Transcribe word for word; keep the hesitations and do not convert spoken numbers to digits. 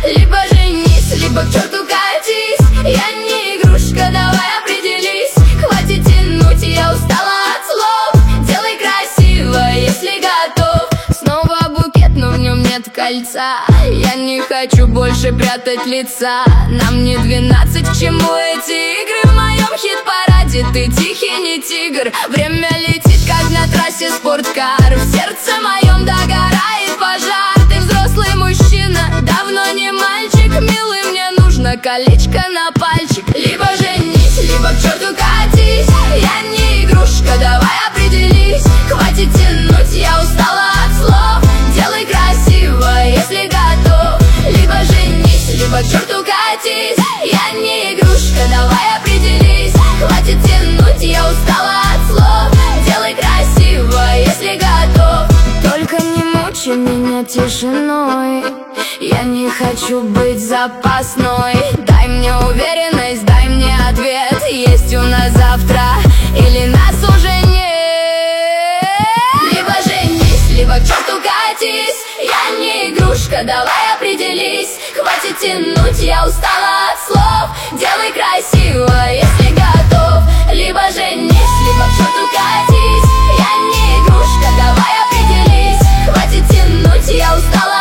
Либо женись, либо к черту катись. Я не игрушка, давай определись. Хватит тянуть, я устала от слов. Делай красиво, если готов. Снова букет, но в нем нет кольца. Я не хочу больше прятать лица. Нам не двенадцать, к чему эти игры? В моем хит-параде ты тихий, не тигр. Время летит, как на трассе спорткар. В сердце моем догорает пожар. Ты взрослый мужчина, давно не мальчик. Милый, мне нужно колечко на пальчик. Либо женись, либо к черту катись. Я не игрушка, давай определись. Хватит тянуть, я устала от слов. Делай красиво, если готов. Либо женись, либо к черту катись. Я не игрушка, давай определись. Хватит тянуть, я устала от слов. Делай красиво, если готов. Только не мучай меня тишиной. Я не хочу быть запасной. Дай мне уверенность, дай мне ответ. Есть у нас завтра или нас уже нет? Либо женись, либо к черту катись. Я не игрушка, давай определись. Хватит тянуть, я устала от слов. Делай красиво, если готов. Либо женись, либо к черту катись. Я не игрушка, давай определись. Хватит тянуть, я устала